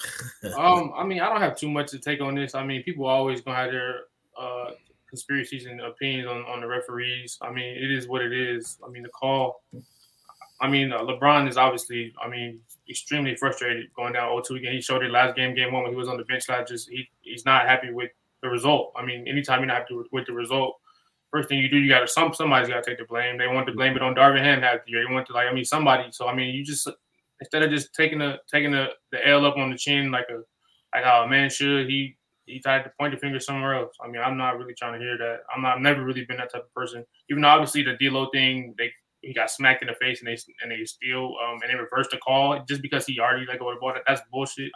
I don't have too much to take on this. I mean, people are always going to have their conspiracies and opinions on the referees. I mean, it is what it is. I mean, the call. I mean, LeBron is obviously, extremely frustrated going down 0-2 again. He showed it last game 1 when he was on the bench. He's not happy with the result. I mean, anytime you're not happy with the result, first thing you do, somebody's got to take the blame. They want to blame it on Darvin Ham half the year. They want to somebody. So you just instead of just taking the L up on the chin like how a man should, he tried to point the finger somewhere else. I mean, I'm not really trying to hear that. I've never really been that type of person. Even though obviously the D'Lo thing, he got smacked in the face and they still and they reversed the call just because he already let go of the ball. That's bullshit.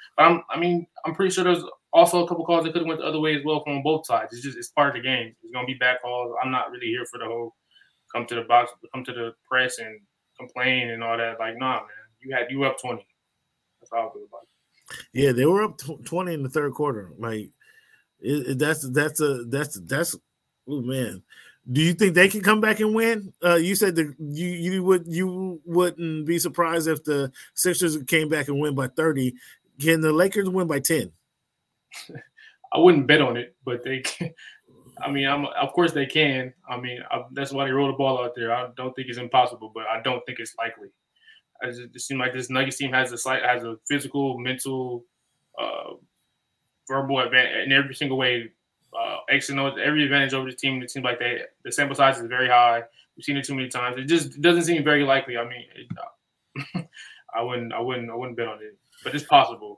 I'm pretty sure there's also a couple calls that could have went the other way as well from both sides. It's part of the game. It's gonna be bad calls. I'm not really here for the whole come to the box, come to the press and complain and all that. Like, nah, man, you were up 20. That's how I feel about it. Yeah, they were up 20 in the third quarter. Like, that's oh man. Do you think they can come back and win? You said that you wouldn't be surprised if the Sixers came back and win by 30. Can the Lakers win by 10? I wouldn't bet on it, but they can. Of course they can. That's why they roll the ball out there. I don't think it's impossible, but I don't think it's likely. It seems like this Nuggets team has a physical, mental, verbal advantage in every single way X and O, every advantage over the team. It seems like the sample size is very high. We've seen it too many times. It just doesn't seem very likely. I mean, I wouldn't bet on it, but it's possible.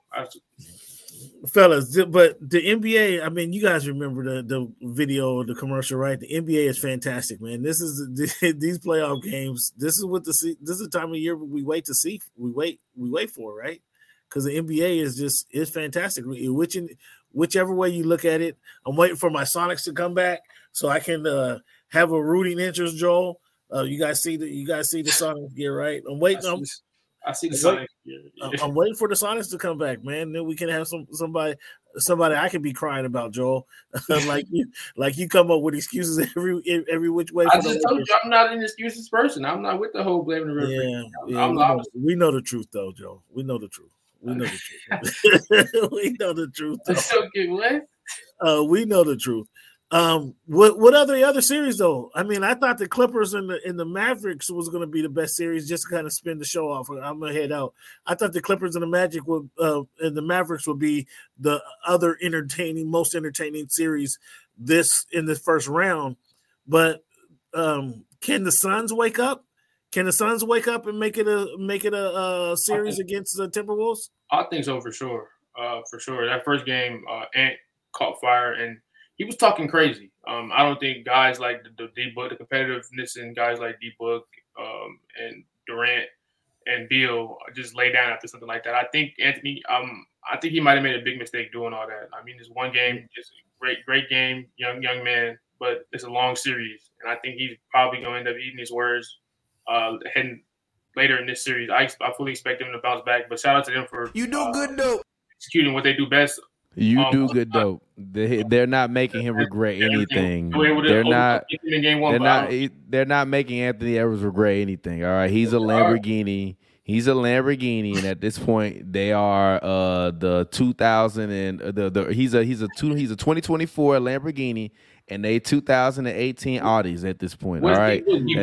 Fellas, but the NBA, I mean, you guys remember the video, the commercial, right? The NBA is fantastic, man. This is these playoff games. This is the time of year we wait to see. We wait for, right? Because the NBA is fantastic. Whichever way you look at it, I'm waiting for my Sonics to come back so I can have a rooting interest. Joel, you guys see the Sonics gear, right? I'm waiting. I see the Sonics. I'm waiting for the Sonics to come back, man. Then we can have somebody I can be crying about, Joel. like you come up with excuses every which way. I just told you I'm not an excuses person. I'm not with the whole blaming the referee. Yeah, we know the truth, though, Joe. We know the truth. We know the truth. We know the truth. Okay, what? We know the truth. What other series though? I mean, I thought the Clippers and the Mavericks was going to be the best series, just to kind of spin the show off. I'm gonna head out. I thought the Clippers and the Magic and the Mavericks would be the other most entertaining series in the first round. But can the Suns wake up? Can the Suns wake up and make it a series against the Timberwolves? I think so for sure. For sure. That first game, Ant caught fire and he was talking crazy. I don't think guys like the D-Book, the competitiveness in guys like D-Book and Durant and Beal just lay down after something like that. I think Anthony, I think he might have made a big mistake doing all that. I mean, this one game, just great game, young man, but it's a long series, and I think he's probably going to end up eating his words heading later in this series. I fully expect him to bounce back, but shout out to them for executing what they do best. You do good dope. They're not making him regret anything. They're not making Anthony Edwards regret anything. All right, he's a Lamborghini. He's a Lamborghini, and at this point, they are the 2000 and he's a 2024 Lamborghini. And they 2018 Audis at this point. All right.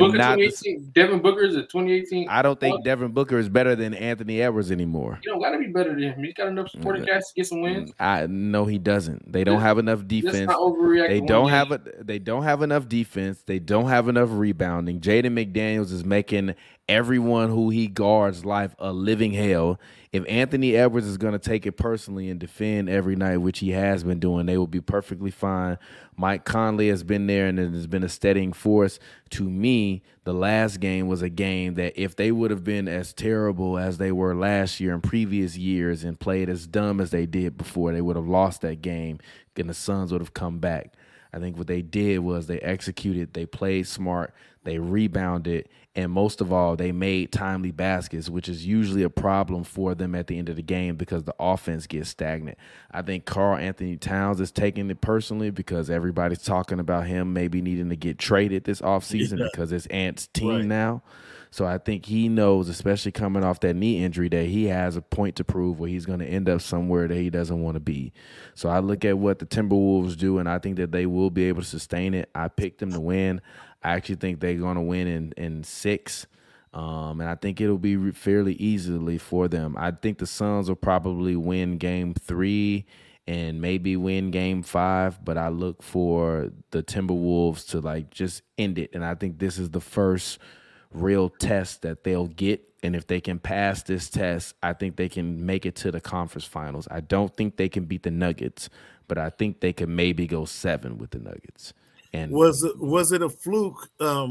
Devin Booker is a 2018. I don't think Devin Booker is better than Anthony Edwards anymore. You don't got to be better than him. He's got enough supporting cast to get some wins. No, he doesn't. They don't have enough defense. They don't have enough defense. They don't have enough rebounding. Jaden McDaniels is making everyone who he guards life a living hell. If Anthony Edwards is going to take it personally and defend every night, which he has been doing, they will be perfectly fine. Mike Conley has been there and has been a steadying force. To me, the last game was a game that if they would have been as terrible as they were last year and previous years and played as dumb as they did before, they would have lost that game and the Suns would have come back. I think what they did was they executed, they played smart, they rebounded, and most of all, they made timely baskets, which is usually a problem for them at the end of the game because the offense gets stagnant. I think Karl Anthony Towns is taking it personally because everybody's talking about him maybe needing to get traded this offseason because it's Ant's team now. So I think he knows, especially coming off that knee injury, that he has a point to prove where he's going to end up somewhere that he doesn't want to be. So I look at what the Timberwolves do, and I think that they will be able to sustain it. I picked them to win. I actually think they're going to win in 6, and I think it'll be fairly easily for them. I think the Suns will probably win Game 3 and maybe win Game 5, but I look for the Timberwolves to just end it, and I think this is the first real test that they'll get, and if they can pass this test, I think they can make it to the conference finals. I don't think they can beat the Nuggets, but I think they can maybe go 7 with the Nuggets. And was it a fluke?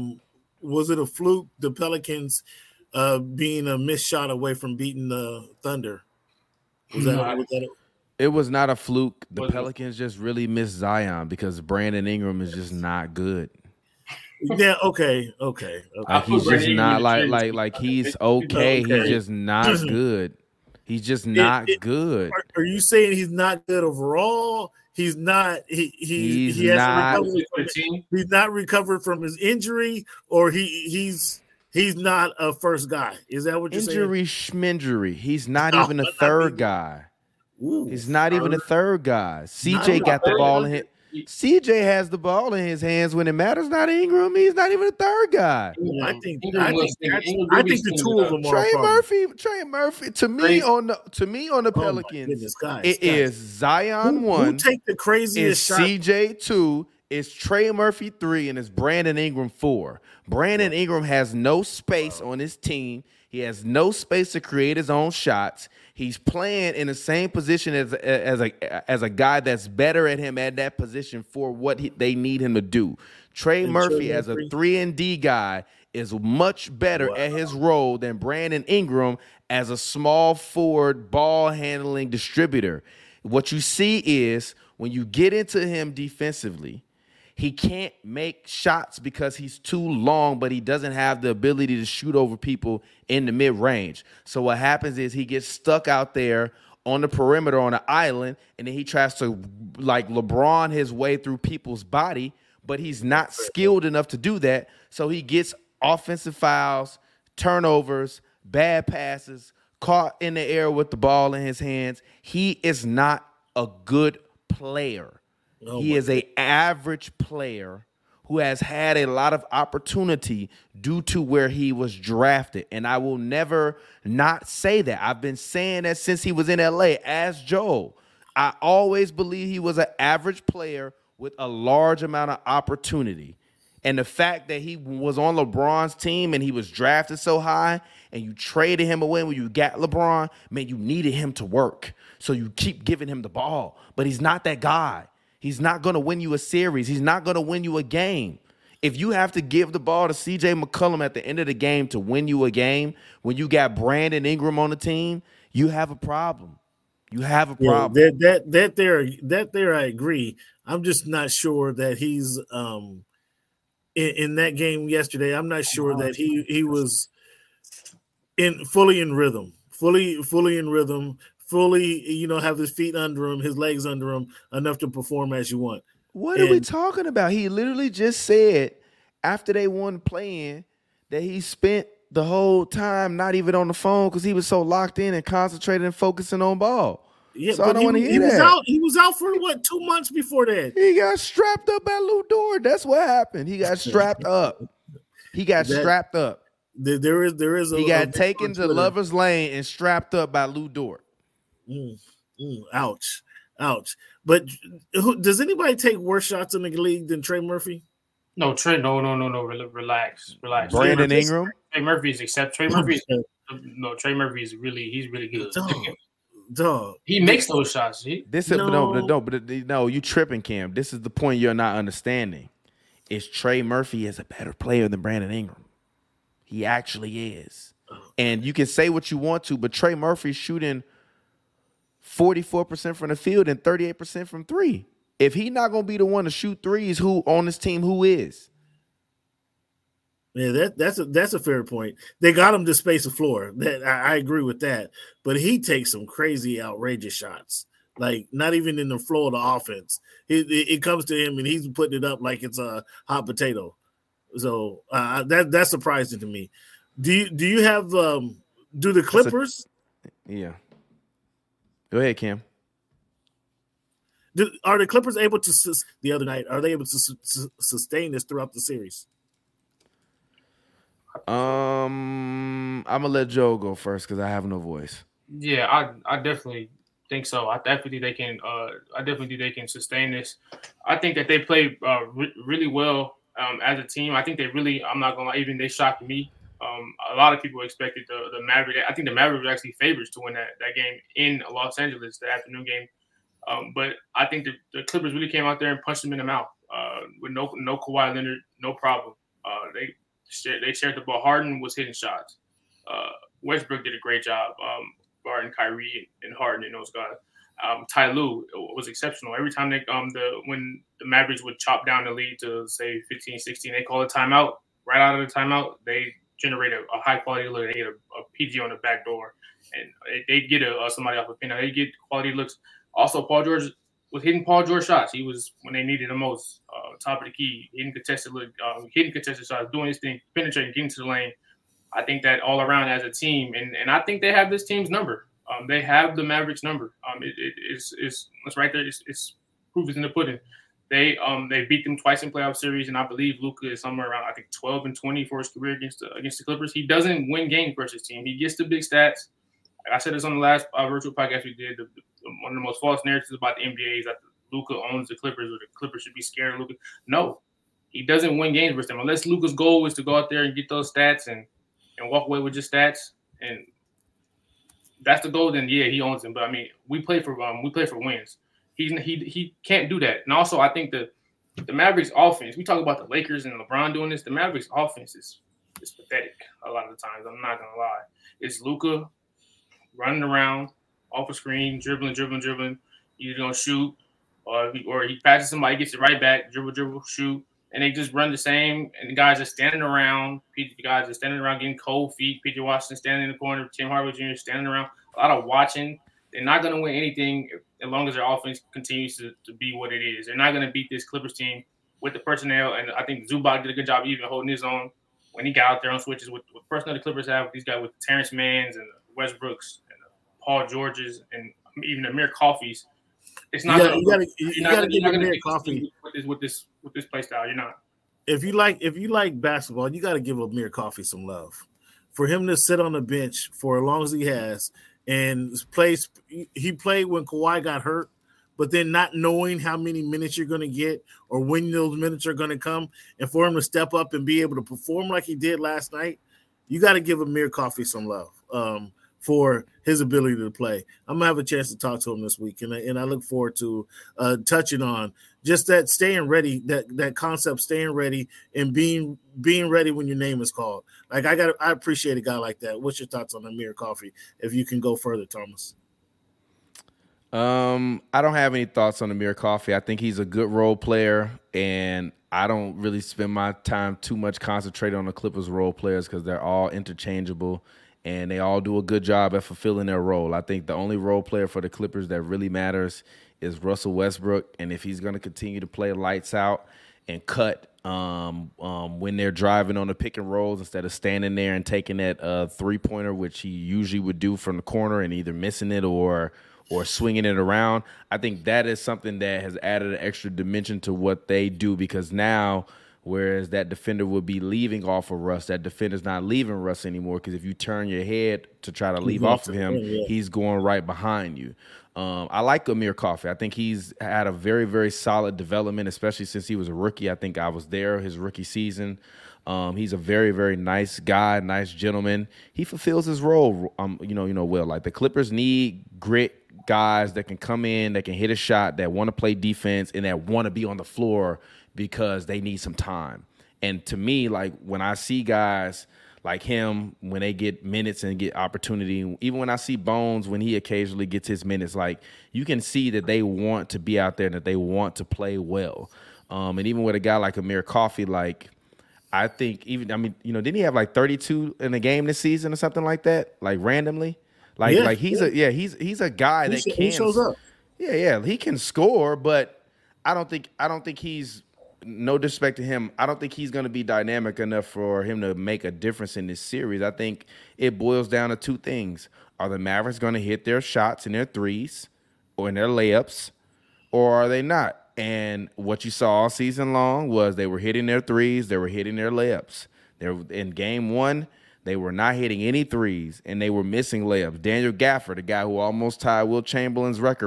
Was it a fluke? The Pelicans being a missed shot away from beating the Thunder. It was not a fluke. The Pelicans just really missed Zion because Brandon Ingram is just not good. Yeah. Okay. He's just not like he's okay. He's just not good. He's just not good. Are you saying he's not good overall? He's not. He's not recovered from his injury, or he's not a first guy. Is that what you're saying? Injury schminjury. He's not even a third guy. He's not even a third guy. CJ got the ball in his. CJ has the ball in his hands when it matters. Not Ingram. He's not even a third guy. I think the two of them are Trey Murphy. To me on the Pelicans, is Zion who 1. Take the craziest shot. CJ 2. It's Trey Murphy 3, and it's Brandon Ingram 4. Brandon Ingram has no space on his team. He has no space to create his own shots. He's playing in the same position as a guy that's better at him at that position for what they need him to do. Trey Murphy, as a 3-and-D guy, is much better at his role than Brandon Ingram as a small forward ball handling distributor. What you see is when you get into him defensively, he can't make shots because he's too long, but he doesn't have the ability to shoot over people in the mid-range. So what happens is he gets stuck out there on the perimeter on the island, and then he tries to like LeBron his way through people's body, but he's not skilled enough to do that. So he gets offensive fouls, turnovers, bad passes, caught in the air with the ball in his hands. He is not a good player. He is an average player who has had a lot of opportunity due to where he was drafted. And I will never not say that. I've been saying that since he was in LA. Ask Joel. I always believe he was an average player with a large amount of opportunity. And the fact that he was on LeBron's team and he was drafted so high and you traded him away when you got LeBron, man, you needed him to work. So you keep giving him the ball. But he's not that guy. He's not going to win you a series. He's not going to win you a game. If you have to give the ball to C.J. McCollum at the end of the game to win you a game, when you got Brandon Ingram on the team, you have a problem. You have a problem. Yeah, that there, I agree. I'm just not sure that he's in that game yesterday. I'm not sure that he was fully in rhythm, fully in rhythm. Fully, have his feet under him, his legs under him, enough to perform as you want. What are we talking about? He literally just said after they won playing that he spent the whole time not even on the phone because he was so locked in and concentrated and focusing on ball. Yeah, so I don't want to hear that. He was out for 2 months before that. He got strapped up at Lou Dort. That's what happened. He got strapped up. Strapped up. There is. He got taken to Lover's Lane and strapped up by Lou Dort. Ouch. But does anybody take worse shots in the league than Trey Murphy? No, Trey. No. Relax. Brandon Ingram. Trey Murphy is Trey Murphy. No, Trey Murphy is he's really good. Dog. He makes those shots. No, you tripping, Cam. This is the point you're not understanding. Is Trey Murphy is a better player than Brandon Ingram. He actually is. And you can say what you want to, but Trey Murphy's shooting 44% from the field and 38% from three. If he's not going to be the one to shoot threes, who on this team, who is? Yeah, that's a fair point. They got him to space the floor. That I agree with that. But he takes some crazy, outrageous shots. Like, not even in the flow of the offense. It comes to him, and he's putting it up like it's a hot potato. So that's surprising to me. Do you have do the Clippers? Yeah. Go ahead, Cam. Are the Clippers able to the other night? Are they able to sustain this throughout the series? I'm gonna let Joe go first because I have no voice. Yeah, I definitely think so. I definitely think they can sustain this. I think that they play really well as a team. I think they really. I'm not gonna lie, even they shocked me. A lot of people expected the Mavericks. I think the Mavericks were actually favorites to win that game in Los Angeles, the afternoon game. But I think the Clippers really came out there and punched them in the mouth with no Kawhi Leonard, no problem. They shared the ball. Harden was hitting shots. Westbrook did a great job. Guarding Kyrie and Harden and those guys. Ty Lue was exceptional. Every time when the Mavericks would chop down the lead to say 15-16, they call a timeout. Right out of the timeout, they generate a high quality look. They get a PG on the back door, and they get somebody off a pin. They get quality looks. Also, Paul George was hitting Paul George shots. He was when they needed the most, top of the key, hitting contested shots, doing his thing, penetrating, getting to the lane. I think that all around as a team, and I think they have this team's number. They have the Mavericks number. It's right there. It's proof is in the pudding. They beat them twice in playoff series, and I believe Luka is somewhere around, I think, 12-20 for his career against the Clippers. He doesn't win games versus his team. He gets the big stats. I said this on the last virtual podcast we did. One of the most false narratives about the NBA is that Luka owns the Clippers or the Clippers should be scared of Luka. No, he doesn't win games versus them unless Luka's goal is to go out there and get those stats and walk away with just stats. And that's the goal. Then yeah, he owns them. But I mean, we play for wins. He can't do that. And also, I think the Mavericks offense. We talk about the Lakers and LeBron doing this. The Mavericks offense is pathetic a lot of the times. I'm not gonna lie. It's Luka running around off a screen, dribbling. Either gonna shoot, or he passes somebody, gets it right back, dribble, shoot, and they just run the same. And the guys are standing around. The guys are standing around getting cold feet. PJ Washington standing in the corner. Tim Hardaway Jr. standing around. A lot of watching. They're not gonna win anything as long as their offense continues to be what it is. They're not gonna beat this Clippers team with the personnel. And I think Zubac did a good job even holding his own when he got out there on switches with personnel the Clippers have. These guys with Terrence Manns and Westbrooks and Paul Georges and even Amir Coffees. It's not. You gotta give Amir Coffee with this play style. You're not. If you like basketball, you got to give Amir Coffee some love. For him to sit on the bench for as long as he has and he played when Kawhi got hurt, but then not knowing how many minutes you're going to get or when those minutes are going to come, and for him to step up and be able to perform like he did last night, you got to give Amir Coffee some love. For his ability to play. I'm going to have a chance to talk to him this week, and I look forward to touching on just that staying ready, that concept, staying ready and being ready when your name is called. Like I appreciate a guy like that. What's your thoughts on Amir Coffee, if you can go further, Thomas? I don't have any thoughts on Amir Coffee. I think he's a good role player, and I don't really spend my time too much concentrating on the Clippers role players because they're all interchangeable. And they all do a good job at fulfilling their role. I think the only role player for the Clippers that really matters is Russell Westbrook. And if he's going to continue to play lights out and cut when they're driving on the pick and rolls instead of standing there and taking that three-pointer, which he usually would do from the corner and either missing it or swinging it around, I think that is something that has added an extra dimension to what they do, because now – whereas that defender would be leaving off of Russ, that defender's not leaving Russ anymore, because if you turn your head to try to leave off of him, he's going right behind you. I like Amir Coffee. I think he's had a very, very solid development, especially since he was a rookie. I think I was there his rookie season. He's a very, very nice guy, nice gentleman. He fulfills his role, well. Like the Clippers need grit guys that can come in, that can hit a shot, that want to play defense, and that want to be on the floor because they need some time. And to me, like when I see guys like him, when they get minutes and get opportunity, even when I see Bones, when he occasionally gets his minutes, like you can see that they want to be out there and that they want to play well. And even with a guy like Amir Coffee, like I think didn't he have like 32 in a game this season or something like that? Like randomly? He's a guy that can. He shows up. Yeah, he can score, but I don't think he's, no disrespect to him, I don't think he's going to be dynamic enough for him to make a difference in this series. I think it boils down to two things. Are the Mavericks going to hit their shots and their threes or in their layups, or are they not? And what you saw all season long was they were hitting their threes, they were hitting their layups. In game one, they were not hitting any threes, and they were missing layups. Daniel Gafford, the guy who almost tied Wilt Chamberlain's record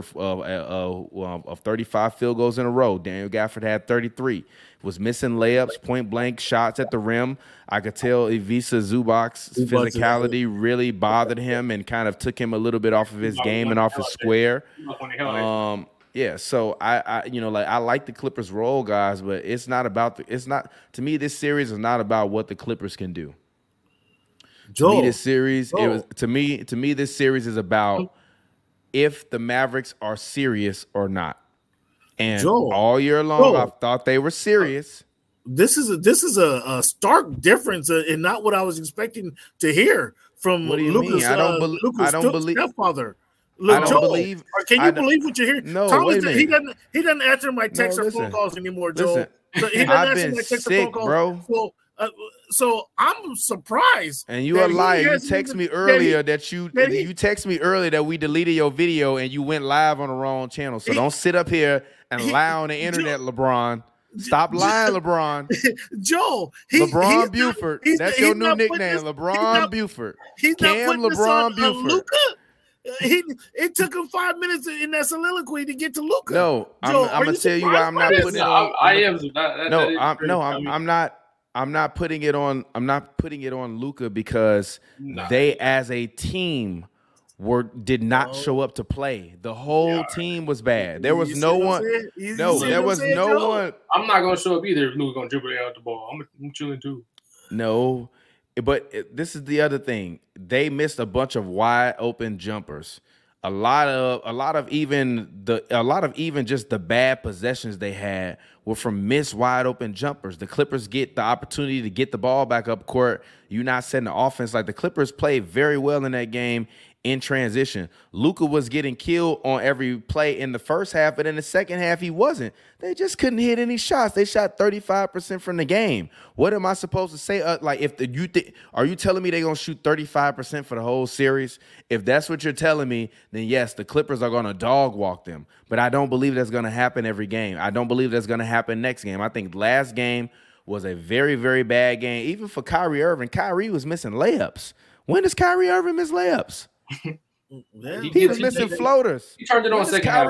of 35 field goals in a row, Daniel Gafford had 33, was missing layups, point-blank shots at the rim. I could tell Ivica Zubac's physicality really bothered him and kind of took him a little bit off of his game and off his square. So I like the Clippers' role, guys, but to me, this series is not about what the Clippers can do. To me, this series is about if the Mavericks are serious or not. And all year long, I've thought they were serious. This is a stark difference and not what I was expecting to hear from Lucas. I don't believe stepfather. Look, I don't believe. Can you believe what you hear? No, Thomas, he doesn't answer my text or phone calls anymore, Joel. Listen, I've been sick, bro. So I'm surprised. And you a liar. You text me earlier you text me earlier that we deleted your video and you went live on the wrong channel. So don't sit up here and lie on the internet, LeBron. Stop lying, LeBron. Joe, LeBron Buford. That's your new nickname, LeBron Buford. Cam LeBron Buford. It took him 5 minutes in that soliloquy to get to Luka. No, I'm gonna tell you why I'm not putting it on. I'm not putting it on. I'm not putting it on Luka because they, as a team, did not show up to play. The whole team was bad. There was no one. There was no one. I'm not gonna show up either if Luka's gonna dribble out the ball. I'm chilling too. No, but this is the other thing. They missed a bunch of wide open jumpers. A lot of even just the bad possessions they had were from missed wide open jumpers. The Clippers get the opportunity to get the ball back up court. You're not setting the offense. Like, the Clippers played very well in that game in transition. Luka was getting killed on every play in the first half, but in the second half he wasn't. They just couldn't hit any shots. They shot 35% from the game. What am I supposed to say? Are you telling me they're going to shoot 35% for the whole series? If that's what you're telling me, then yes, the Clippers are going to dog walk them. But I don't believe that's going to happen every game. I don't believe that's going to happen next game. I think last game was a very, very bad game. Even for Kyrie Irving, Kyrie was missing layups. When does Kyrie Irving miss layups? He was missing floaters. He turned it on second half.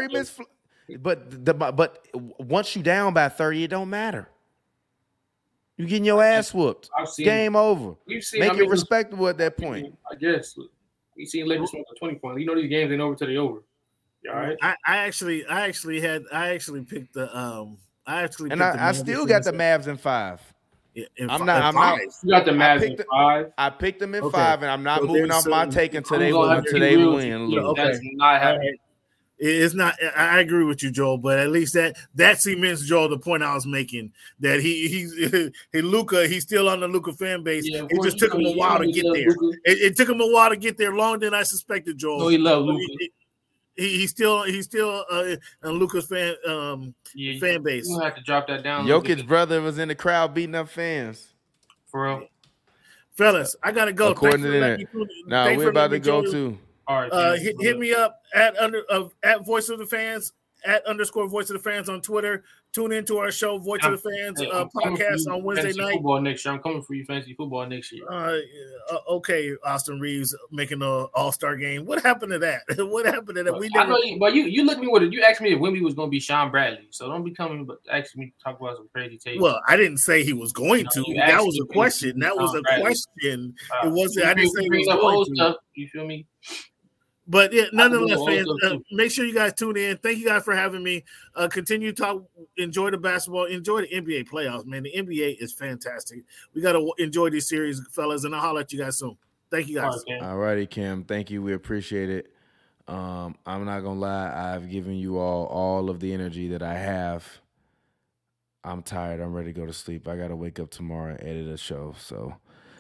But once you down by 30, it don't matter. You getting your ass whooped. Game over. Make it respectable at that point. I guess we've seen Lakers score 20 points. You know these games ain't over till they over. You all right? I actually picked the I still got the Mavs in 5. Yeah, I'm not. You got the Mavs in 5. I picked them in 5, and I'm not moving off my take until they win. That's not happening. It's not. I agree with you, Joel, but at least that cements, Joel, the point I was making, that he Luka, he's still on the Luka fan base. Yeah, it just took him a while to get there. It took him a while to get there, longer than I suspected, Joel. No, he loved Luka. He's still a Luka's fan base. You have to drop that down. Jokic's brother was in the crowd beating up fans. For real, fellas, I gotta go. According to that, we're about to go too. All right, hit me up at Voice of the Fans, @ Voice of the Fans on Twitter. Tune into our show, Voice of the Fans podcast on Wednesday night. Football next year. I'm coming for you, fantasy football next year. Okay, Austin Reeves making an All-Star game. What happened to that? What happened to that? But you looked me with it. You asked me if Wemby was going to be Sean Bradley, so don't be coming but asking me to talk about some crazy tape. Well, I didn't say he was going to. That was a question. That was a question. It wasn't. I didn't say he was going to. You feel me? But yeah, nonetheless, fans, make sure you guys tune in. Thank you guys for having me. Continue to talk. Enjoy the basketball. Enjoy the NBA playoffs, man. The NBA is fantastic. We got to enjoy this series, fellas, and I'll holler at you guys soon. Thank you, guys. All righty, Kim. Thank you. We appreciate it. I'm not going to lie. I've given you all of the energy that I have. I'm tired. I'm ready to go to sleep. I got to wake up tomorrow and edit a show, so...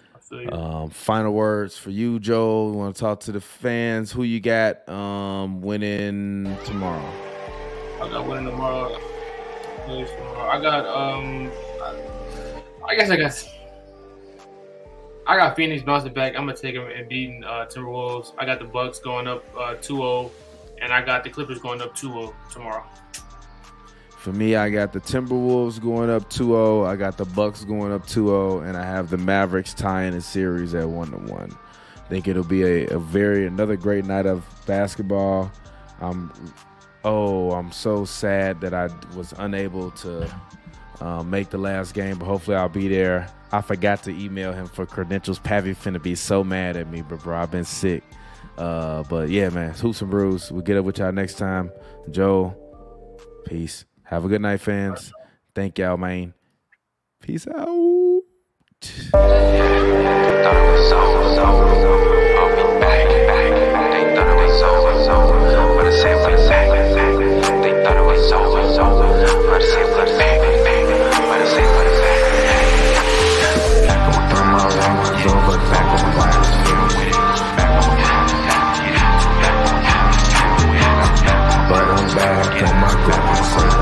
final words for you, Joel. You want to talk to the fans? Who you got winning tomorrow? I got winning tomorrow. I got I got Phoenix bouncing back. I'm gonna take them and beating Timberwolves. I got the Bucks going up 2-0, and I got the Clippers going up 2-0 tomorrow. For me, I got the Timberwolves going up 2-0. I got the Bucks going up 2-0, and I have the Mavericks tying the series at 1-1. I think it'll be another great night of basketball. I'm so sad that I was unable to make the last game, but hopefully I'll be there. I forgot to email him for credentials. Pavy finna be so mad at me, but bro, I've been sick. But yeah, man, hoops and brews. We'll get up with y'all next time. Joe, peace. Have a good night, fans. Thank y'all, man. Peace out. But I'm back on my goals.